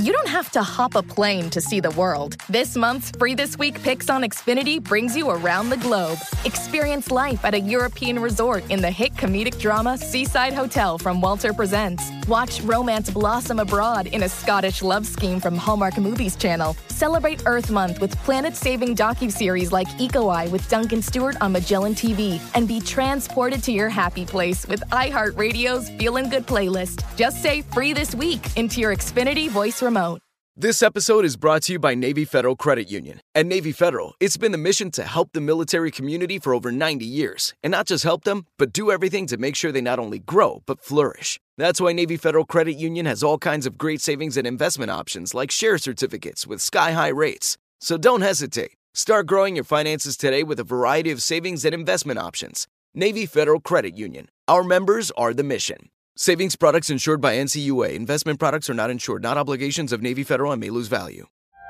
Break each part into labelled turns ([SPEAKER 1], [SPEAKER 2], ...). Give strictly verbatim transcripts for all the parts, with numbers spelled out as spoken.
[SPEAKER 1] you don't have to hop a plane to see the world. This month's Free This Week Picks on Xfinity brings you around the globe. Experience life at a European resort in the hit comedic drama Seaside Hotel from Walter Presents. Watch romance blossom abroad in a Scottish love scheme from Hallmark Movies Channel. Celebrate Earth Month with planet-saving docuseries like Eco Eye with Duncan Stewart on Magellan T V. And be transported to your happy place with iHeartRadio's Feelin' Good playlist. Just say Free This Week into your Xfinity voice remote.
[SPEAKER 2] This episode is brought to you by Navy Federal Credit Union. At Navy Federal, it's been the mission to help the military community for over ninety years. And not just help them, but do everything to make sure they not only grow, but flourish. That's why Navy Federal Credit Union has all kinds of great savings and investment options like share certificates with sky-high rates. So don't hesitate. Start growing your finances today with a variety of savings and investment options. Navy Federal Credit Union. Our members are the mission. Savings products insured by N C U A. Investment products are not insured, not obligations of Navy Federal and may lose value.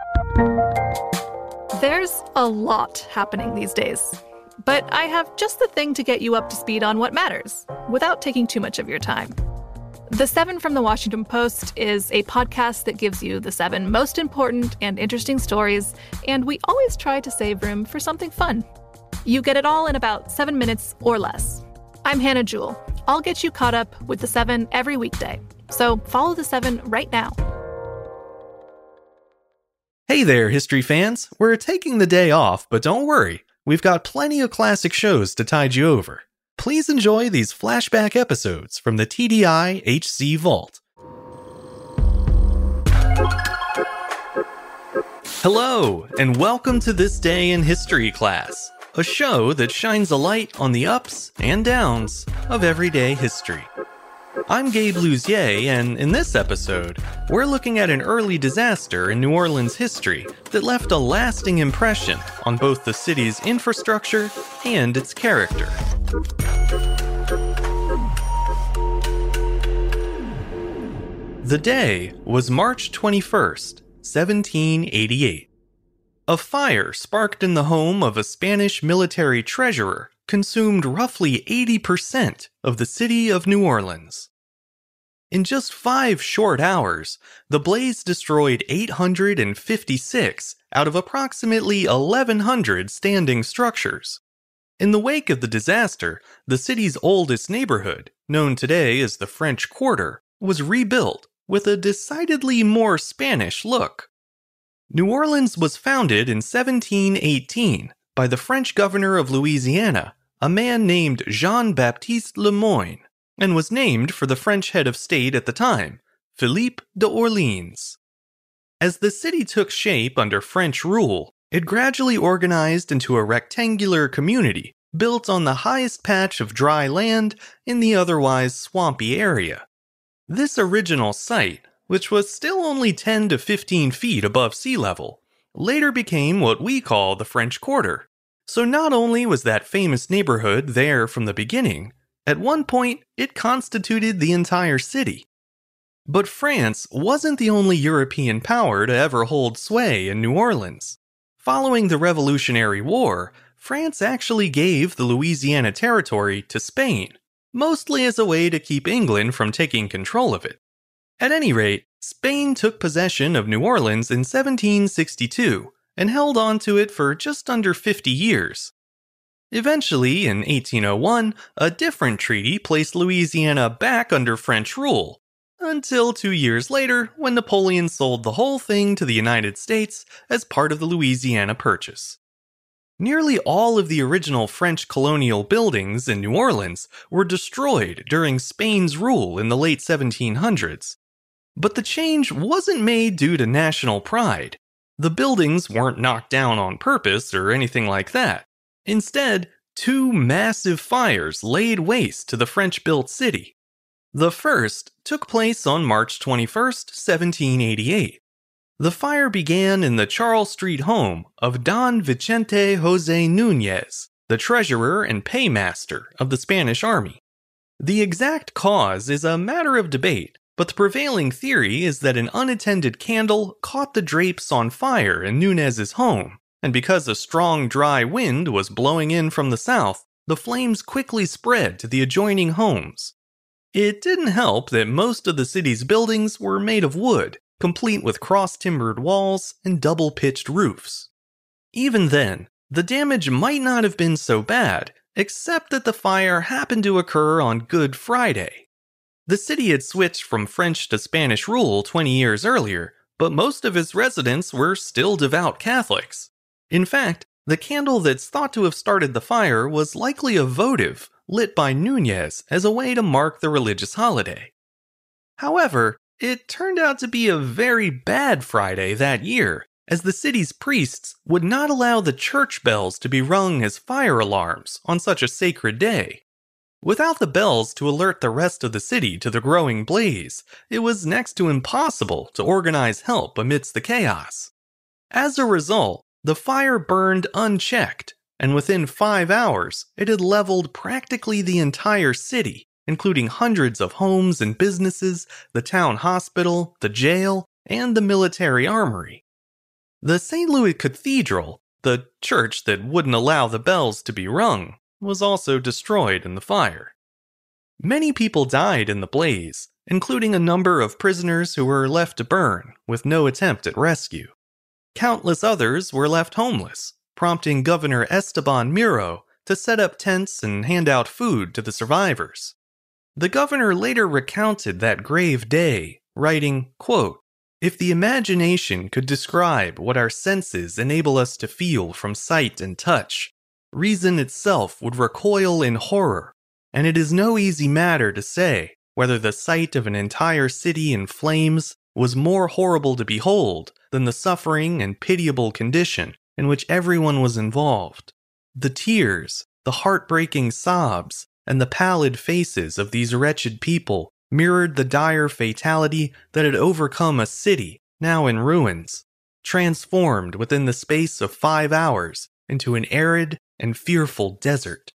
[SPEAKER 3] There's a lot happening these days, but I have just the thing to get you up to speed on what matters without taking too much of your time. The Seven from the Washington Post is a podcast that gives you the seven most important and interesting stories, and we always try to save room for something fun. You get it all in about seven minutes or less. I'm Hannah Jewell. I'll get you caught up with the Seven every weekday. So follow the Seven right now.
[SPEAKER 4] Hey there, history fans. We're taking the day off, but don't worry. We've got plenty of classic shows to tide you over. Please enjoy these flashback episodes from the T D I H C Vault. Hello, and welcome to This Day in History class, a show that shines a light on the ups and downs of everyday history. I'm Gabe Luzier, and in this episode, we're looking at an early disaster in New Orleans history that left a lasting impression on both the city's infrastructure and its character. The day was March twenty-first, seventeen eighty-eight. A fire sparked in the home of a Spanish military treasurer consumed roughly eighty percent of the city of New Orleans. In just five short hours, the blaze destroyed eight hundred fifty-six out of approximately eleven hundred standing structures. In the wake of the disaster, the city's oldest neighborhood, known today as the French Quarter, was rebuilt with a decidedly more Spanish look. New Orleans was founded in seventeen eighteen by the French governor of Louisiana, a man named Jean-Baptiste Le Moyne, and was named for the French head of state at the time, Philippe d'Orléans. As the city took shape under French rule, it gradually organized into a rectangular community built on the highest patch of dry land in the otherwise swampy area. This original site, which was still only ten to fifteen feet above sea level, later became what we call the French Quarter. So not only was that famous neighborhood there from the beginning, at one point it constituted the entire city. But France wasn't the only European power to ever hold sway in New Orleans. Following the Revolutionary War, France actually gave the Louisiana Territory to Spain, mostly as a way to keep England from taking control of it. At any rate, Spain took possession of New Orleans in seventeen sixty-two and held on to it for just under fifty years. Eventually, in eighteen oh one, a different treaty placed Louisiana back under French rule, until two years later when Napoleon sold the whole thing to the United States as part of the Louisiana Purchase. Nearly all of the original French colonial buildings in New Orleans were destroyed during Spain's rule in the late seventeen hundreds. But the change wasn't made due to national pride. The buildings weren't knocked down on purpose or anything like that. Instead, two massive fires laid waste to the French-built city. The first took place on March twenty-first, seventeen eighty-eight. The fire began in the Charles Street home of Don Vicente José Núñez, the treasurer and paymaster of the Spanish army. The exact cause is a matter of debate, but the prevailing theory is that an unattended candle caught the drapes on fire in Núñez's home, and because a strong dry wind was blowing in from the south, the flames quickly spread to the adjoining homes. It didn't help that most of the city's buildings were made of wood, complete with cross-timbered walls and double-pitched roofs. Even then, the damage might not have been so bad, except that the fire happened to occur on Good Friday. The city had switched from French to Spanish rule twenty years earlier, but most of its residents were still devout Catholics. In fact, the candle that's thought to have started the fire was likely a votive lit by Núñez as a way to mark the religious holiday. However, it turned out to be a very bad Friday that year, as the city's priests would not allow the church bells to be rung as fire alarms on such a sacred day. Without the bells to alert the rest of the city to the growing blaze, it was next to impossible to organize help amidst the chaos. As a result, the fire burned unchecked, and within five hours, it had leveled practically the entire city, including hundreds of homes and businesses, the town hospital, the jail, and the military armory. The Saint Louis Cathedral, the church that wouldn't allow the bells to be rung, was also destroyed in the fire. Many people died in the blaze, including a number of prisoners who were left to burn, with no attempt at rescue. Countless others were left homeless, prompting Governor Esteban Miro to set up tents and hand out food to the survivors. The governor later recounted that grave day, writing, quote, "If the imagination could describe what our senses enable us to feel from sight and touch, reason itself would recoil in horror, and it is no easy matter to say whether the sight of an entire city in flames was more horrible to behold than the suffering and pitiable condition in which everyone was involved. The tears, the heartbreaking sobs, and the pallid faces of these wretched people mirrored the dire fatality that had overcome a city now in ruins, transformed within the space of five hours into an arid and fearful desert."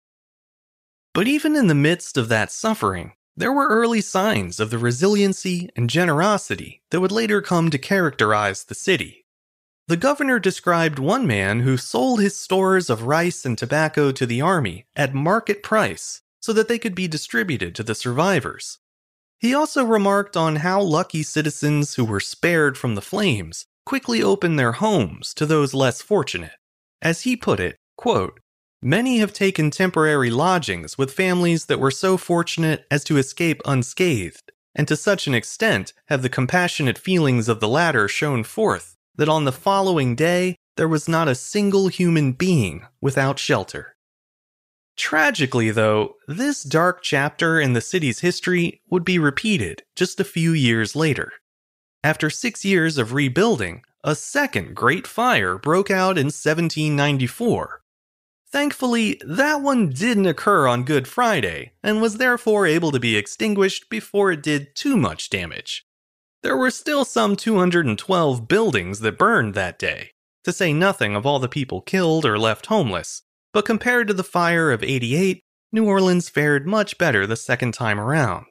[SPEAKER 4] But even in the midst of that suffering, there were early signs of the resiliency and generosity that would later come to characterize the city. The governor described one man who sold his stores of rice and tobacco to the army at market price so that they could be distributed to the survivors. He also remarked on how lucky citizens who were spared from the flames quickly opened their homes to those less fortunate. As he put it, quote, "Many have taken temporary lodgings with families that were so fortunate as to escape unscathed, and to such an extent have the compassionate feelings of the latter shown forth that on the following day there was not a single human being without shelter." Tragically, though, this dark chapter in the city's history would be repeated just a few years later. After six years of rebuilding, a second Great Fire broke out in seventeen ninety-four. Thankfully, that one didn't occur on Good Friday, and was therefore able to be extinguished before it did too much damage. There were still some two hundred twelve buildings that burned that day, to say nothing of all the people killed or left homeless, but compared to the fire of eighty-eight, New Orleans fared much better the second time around.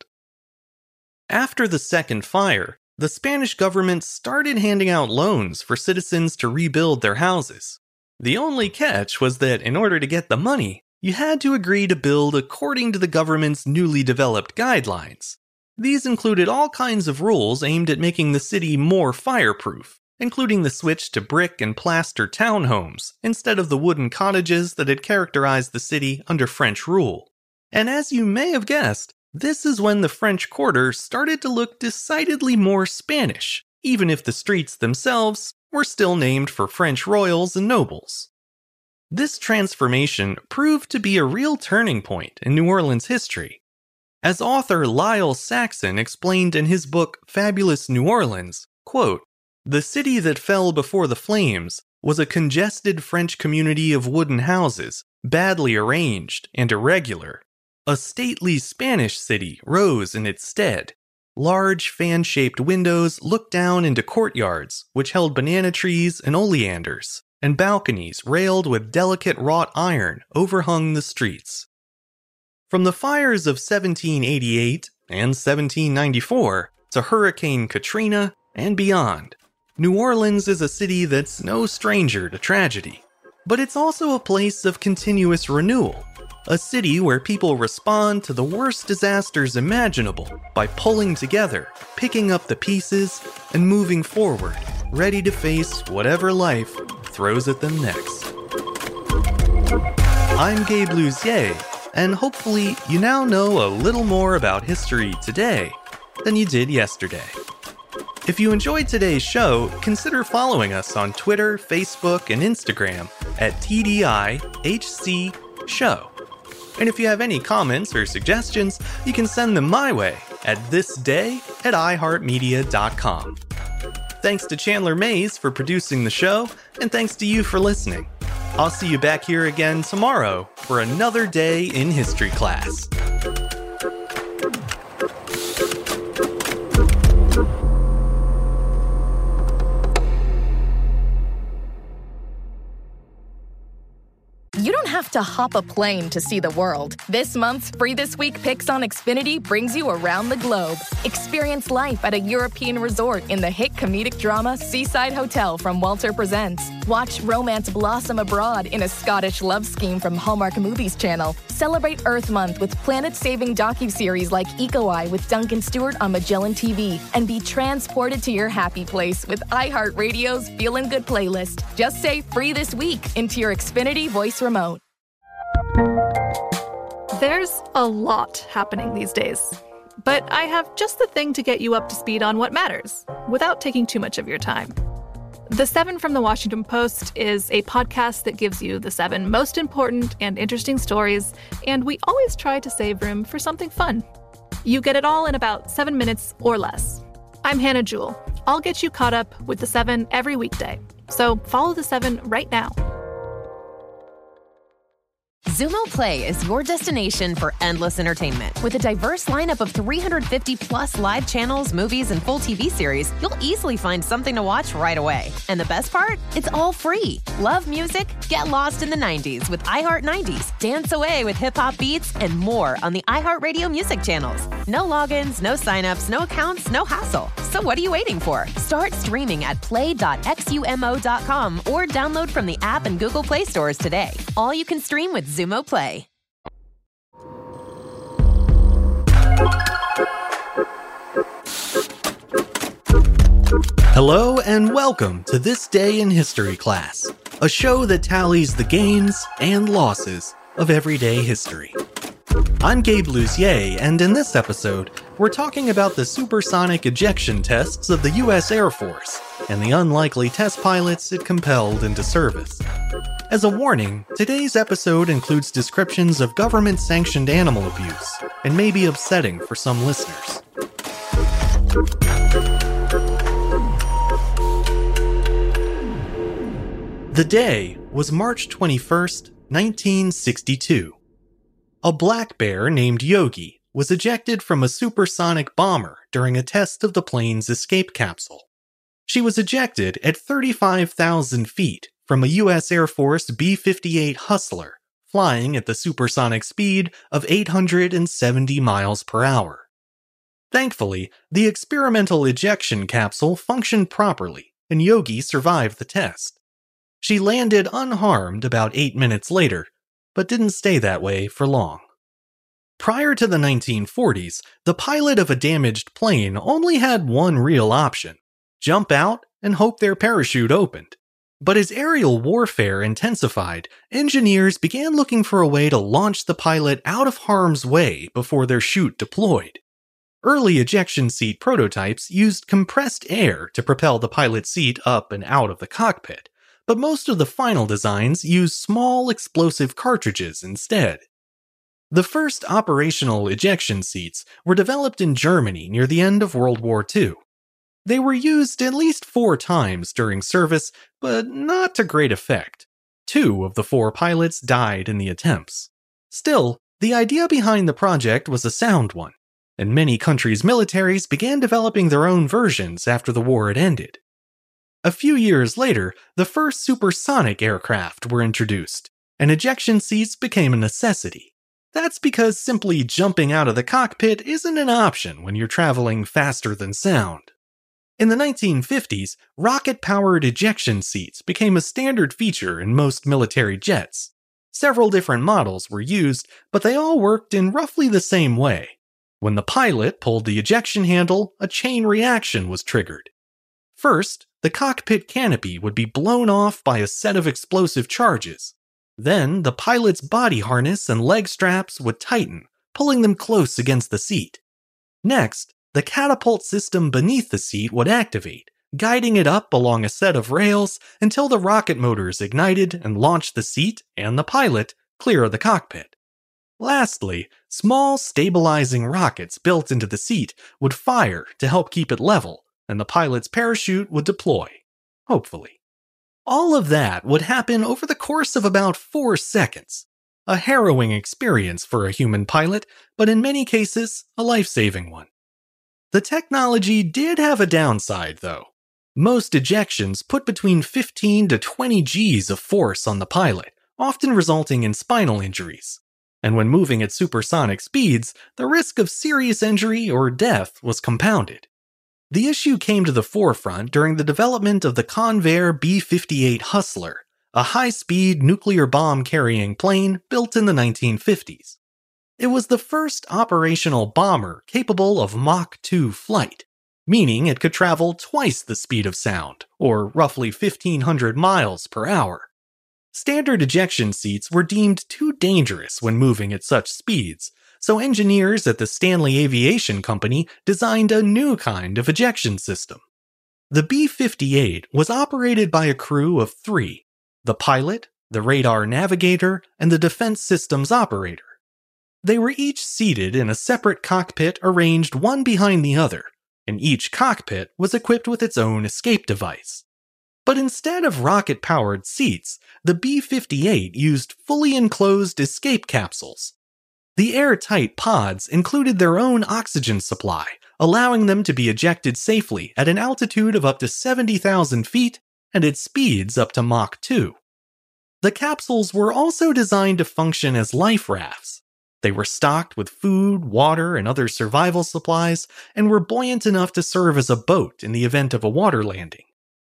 [SPEAKER 4] After the second fire, the Spanish government started handing out loans for citizens to rebuild their houses. The only catch was that in order to get the money, you had to agree to build according to the government's newly developed guidelines. These included all kinds of rules aimed at making the city more fireproof, including the switch to brick and plaster townhomes instead of the wooden cottages that had characterized the city under French rule. And as you may have guessed, this is when the French Quarter started to look decidedly more Spanish, even if the streets themselves were still named for French royals and nobles. This transformation proved to be a real turning point in New Orleans history. As author Lyle Saxon explained in his book Fabulous New Orleans, quote, "The city that fell before the flames was a congested French community of wooden houses, badly arranged and irregular. A stately Spanish city rose in its stead. Large fan-shaped windows looked down into courtyards, which held banana trees and oleanders, and balconies railed with delicate wrought iron overhung the streets." From the fires of seventeen eighty-eight and seventeen ninety-four to Hurricane Katrina and beyond, New Orleans is a city that's no stranger to tragedy. But it's also a place of continuous renewal. a city where people respond to the worst disasters imaginable by pulling together, picking up the pieces, and moving forward, ready to face whatever life throws at them next. I'm Gabe Luzier, and hopefully you now know a little more about history today than you did yesterday. If you enjoyed today's show, consider following us on Twitter, Facebook, and Instagram at T D I H C Show. And if you have any comments or suggestions, you can send them my way at thisday at i heart media dot com. Thanks to Chandler Mays for producing the show, and thanks to you for listening. I'll see you back here again tomorrow for another day in history class.
[SPEAKER 1] You don't have to hop a plane to see the world. This month's Free This Week Picks on Xfinity brings you around the globe. Experience life at a European resort in the hit comedic drama Seaside Hotel from Walter Presents. Watch romance blossom abroad in a Scottish love scheme from Hallmark Movies Channel. Celebrate Earth Month with planet-saving docuseries like Eco Eye with Duncan Stewart on Magellan T V. And be transported to your happy place with iHeartRadio's Feelin' Good playlist. Just say Free This Week into your Xfinity voice remote.
[SPEAKER 3] There's a lot happening these days, but I have just the thing to get you up to speed on what matters without taking too much of your time. The Seven from the Washington Post is a podcast that gives you the seven most important and interesting stories, and we always try to save room for something fun. You get it all in about seven minutes or less. I'm Hannah Jewell. I'll get you caught up with the seven every weekday, so follow the seven right now.
[SPEAKER 5] Xumo Play is your destination for endless entertainment. With a diverse lineup of three hundred fifty plus live channels, movies, and full T V series, you'll easily find something to watch right away. And the best part? It's all free. Love music? Get lost in the nineties with iHeart nineties. Dance away with hip-hop beats and more on the iHeartRadio music channels. No logins, no signups, no accounts, no hassle. So what are you waiting for? Start streaming at play dot xumo dot com or download from the app and Google Play stores today. All you can stream with Xumo Play.
[SPEAKER 4] Hello and welcome to This Day in History class, a show that tallies the gains and losses of everyday history. I'm Gabe Luzier, and in this episode, we're talking about the supersonic ejection tests of the U S Air Force and the unlikely test pilots it compelled into service. As a warning, today's episode includes descriptions of government-sanctioned animal abuse and may be upsetting for some listeners. The day was March twenty-first, nineteen sixty-two. A black bear named Yogi was ejected from a supersonic bomber during a test of the plane's escape capsule. She was ejected at thirty-five thousand feet from a U S Air Force B fifty-eight Hustler, flying at the supersonic speed of eight hundred seventy miles per hour. Thankfully, the experimental ejection capsule functioned properly, and Yogi survived the test. She landed unharmed about eight minutes later, but didn't stay that way for long. Prior to the nineteen forties, the pilot of a damaged plane only had one real option: jump out and hope their parachute opened. But as aerial warfare intensified, engineers began looking for a way to launch the pilot out of harm's way before their chute deployed. Early ejection seat prototypes used compressed air to propel the pilot's seat up and out of the cockpit, but most of the final designs used small explosive cartridges instead. The first operational ejection seats were developed in Germany near the end of World War Two. They were used at least four times during service, but not to great effect. Two of the four pilots died in the attempts. Still, the idea behind the project was a sound one, and many countries' militaries began developing their own versions after the war had ended. A few years later, the first supersonic aircraft were introduced, and ejection seats became a necessity. That's because simply jumping out of the cockpit isn't an option when you're traveling faster than sound. In the nineteen fifties, rocket-powered ejection seats became a standard feature in most military jets. Several different models were used, but they all worked in roughly the same way. When the pilot pulled the ejection handle, a chain reaction was triggered. First, the cockpit canopy would be blown off by a set of explosive charges. Then, the pilot's body harness and leg straps would tighten, pulling them close against the seat. Next, the catapult system beneath the seat would activate, guiding it up along a set of rails until the rocket motors ignited and launched the seat and the pilot clear of the cockpit. Lastly, small stabilizing rockets built into the seat would fire to help keep it level, and the pilot's parachute would deploy, hopefully. All of that would happen over the course of about four seconds. A harrowing experience for a human pilot, but in many cases, a life-saving one. The technology did have a downside, though. Most ejections put between fifteen to twenty G's of force on the pilot, often resulting in spinal injuries. And when moving at supersonic speeds, the risk of serious injury or death was compounded. The issue came to the forefront during the development of the Convair B fifty-eight Hustler, a high-speed nuclear bomb-carrying plane built in the nineteen fifties. It was the first operational bomber capable of Mach two flight, meaning it could travel twice the speed of sound, or roughly fifteen hundred miles per hour. Standard ejection seats were deemed too dangerous when moving at such speeds, so engineers at the Stanley Aviation Company designed a new kind of ejection system. The B fifty-eight was operated by a crew of three: the pilot, the radar navigator, and the defense systems operator. They were each seated in a separate cockpit arranged one behind the other, and each cockpit was equipped with its own escape device. But instead of rocket-powered seats, the B fifty-eight used fully enclosed escape capsules. The airtight pods included their own oxygen supply, allowing them to be ejected safely at an altitude of up to seventy thousand feet and at speeds up to Mach two. The capsules were also designed to function as life rafts. They were stocked with food, water, and other survival supplies, and were buoyant enough to serve as a boat in the event of a water landing.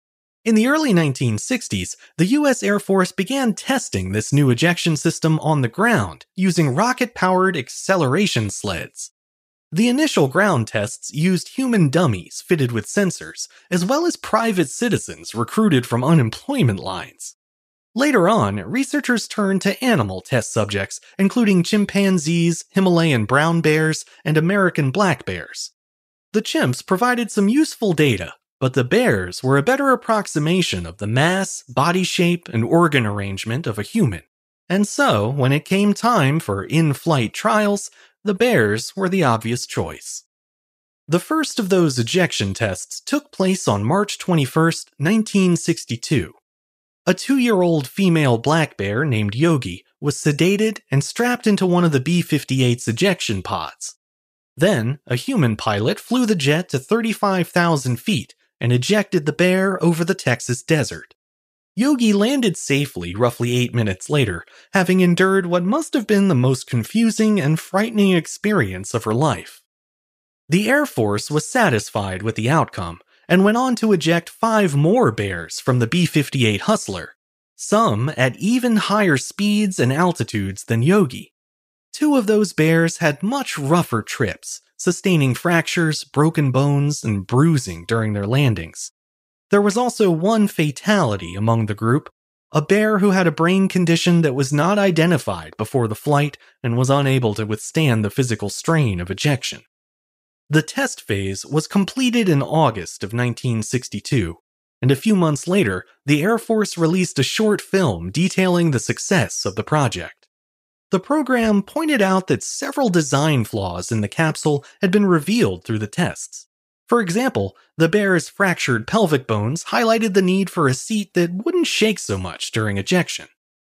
[SPEAKER 4] In the early nineteen sixties, the U S Air Force began testing this new ejection system on the ground using rocket-powered acceleration sleds. The initial ground tests used human dummies fitted with sensors, as well as private citizens recruited from unemployment lines. Later on, researchers turned to animal test subjects, including chimpanzees, Himalayan brown bears, and American black bears. The chimps provided some useful data, but the bears were a better approximation of the mass, body shape, and organ arrangement of a human. And so, when it came time for in-flight trials, the bears were the obvious choice. The first of those ejection tests took place on March twenty-first, nineteen sixty-two. A two-year-old female black bear named Yogi was sedated and strapped into one of the B fifty-eight's ejection pods. Then, a human pilot flew the jet to thirty-five thousand feet and ejected the bear over the Texas desert. Yogi landed safely roughly eight minutes later, having endured what must have been the most confusing and frightening experience of her life. The Air Force was satisfied with the outcome, and went on to eject five more bears from the B fifty-eight Hustler, some at even higher speeds and altitudes than Yogi. Two of those bears had much rougher trips, sustaining fractures, broken bones, and bruising during their landings. There was also one fatality among the group, a bear who had a brain condition that was not identified before the flight and was unable to withstand the physical strain of ejection. The test phase was completed in August of nineteen sixty-two, and a few months later, the Air Force released a short film detailing the success of the project. The program pointed out that several design flaws in the capsule had been revealed through the tests. For example, the bear's fractured pelvic bones highlighted the need for a seat that wouldn't shake so much during ejection.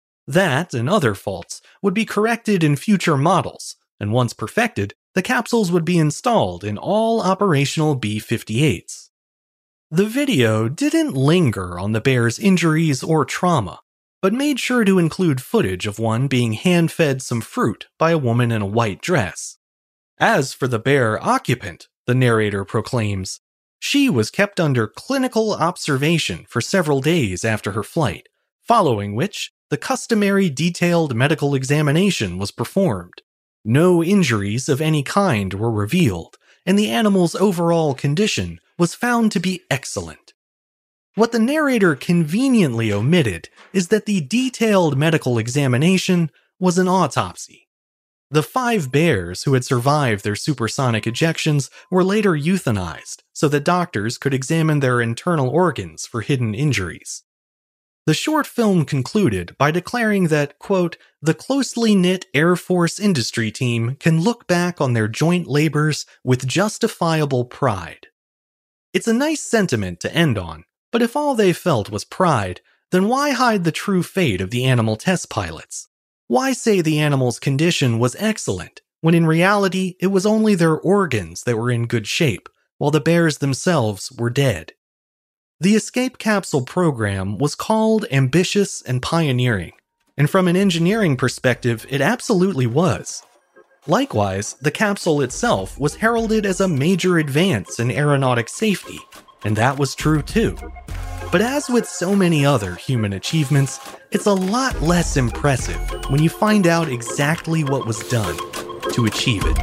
[SPEAKER 4] That and other faults would be corrected in future models, and once perfected, the capsules would be installed in all operational B fifty-eights. The video didn't linger on the bear's injuries or trauma, but made sure to include footage of one being hand-fed some fruit by a woman in a white dress. As for the bear occupant, the narrator proclaims, she was kept under clinical observation for several days after her flight, following which the customary detailed medical examination was performed. No injuries of any kind were revealed, and the animal's overall condition was found to be excellent. What the narrator conveniently omitted is that the detailed medical examination was an autopsy. The five bears who had survived their supersonic ejections were later euthanized so that doctors could examine their internal organs for hidden injuries. The short film concluded by declaring that, quote, the closely knit Air Force industry team can look back on their joint labors with justifiable pride. It's a nice sentiment to end on, but if all they felt was pride, then why hide the true fate of the animal test pilots? Why say the animal's condition was excellent, when in reality it was only their organs that were in good shape, while the bears themselves were dead? The escape capsule program was called ambitious and pioneering, and from an engineering perspective, it absolutely was. Likewise, the capsule itself was heralded as a major advance in aeronautic safety, and that was true too. But as with so many other human achievements, it's a lot less impressive when you find out exactly what was done to achieve it.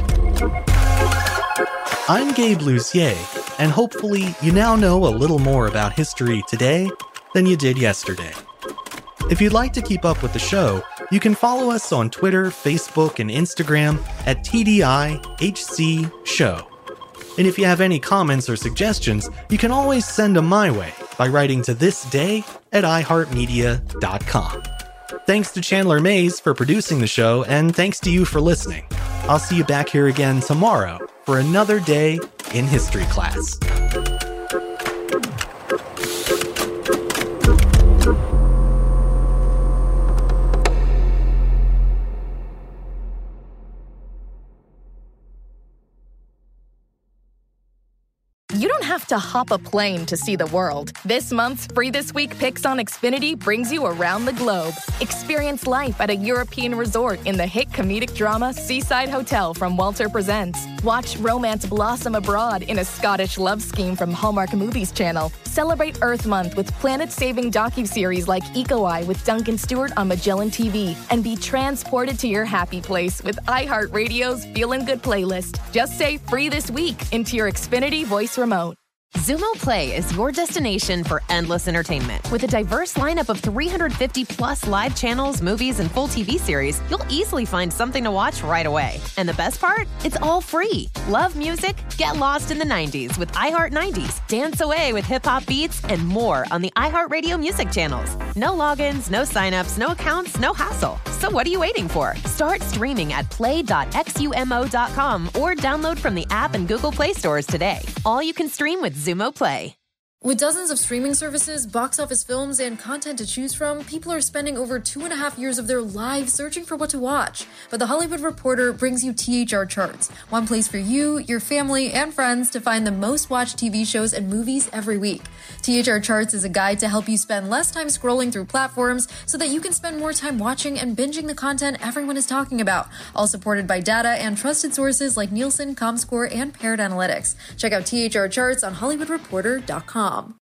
[SPEAKER 4] I'm Gabe Lussier, and hopefully you now know a little more about history today than you did yesterday. If you'd like to keep up with the show, you can follow us on Twitter, Facebook, and Instagram at T D I H C Show. And if you have any comments or suggestions, you can always send them my way by writing to thisday at i heart media dot com. Thanks to Chandler Mays for producing the show, and thanks to you for listening. I'll see you back here again tomorrow for another day in history class.
[SPEAKER 1] You don't have to hop a plane to see the world. This month's Free This Week Picks on Xfinity brings you around the globe. Experience life at a European resort in the hit comedic drama Seaside Hotel from Walter Presents. Watch romance blossom abroad in a Scottish love scheme from Hallmark Movies Channel. Celebrate Earth Month with planet-saving docuseries like Eco Eye with Duncan Stewart on Magellan T V. And be transported to your happy place with iHeartRadio's Feelin' Good playlist. Just say Free This Week into your Xfinity voice remote.
[SPEAKER 5] Xumo Play is your destination for endless entertainment. With a diverse lineup of three hundred fifty plus live channels, movies, and full T V series, you'll easily find something to watch right away. And the best part? It's all free. Love music? Get lost in the nineties with iHeart nineties. Dance away with hip-hop beats and more on the iHeartRadio music channels. No logins, no signups, no accounts, no hassle. So what are you waiting for? Start streaming at play dot xumo dot com or download from the app and Google Play stores today. All you can stream with Xumo Play.
[SPEAKER 6] With dozens of streaming services, box office films, and content to choose from, people are spending over two and a half years of their lives searching for what to watch. But The Hollywood Reporter brings you T H R Charts, one place for you, your family, and friends to find the most watched T V shows and movies every week. T H R Charts is a guide to help you spend less time scrolling through platforms so that you can spend more time watching and binging the content everyone is talking about, all supported by data and trusted sources like Nielsen, Comscore, and Paired Analytics. Check out T H R Charts on hollywood reporter dot com.